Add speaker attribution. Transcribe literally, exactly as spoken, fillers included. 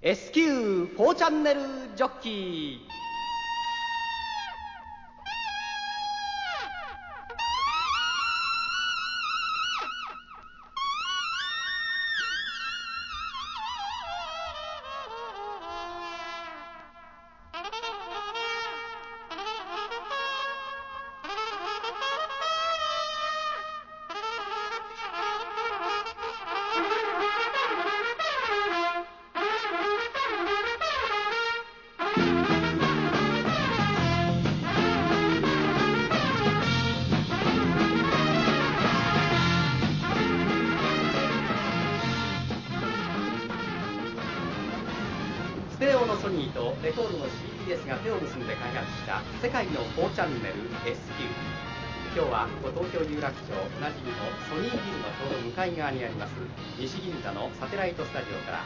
Speaker 1: エスキューフォーチャンネルジョッキー。ステレオのソニーとレコードの シーディーエス が手を結んで開発した世界のフォーチャンネル エスキュー。 今日はご東京有楽町おなじみのソニービルのちょうど向かい側にあります西銀座のサテライトスタジオから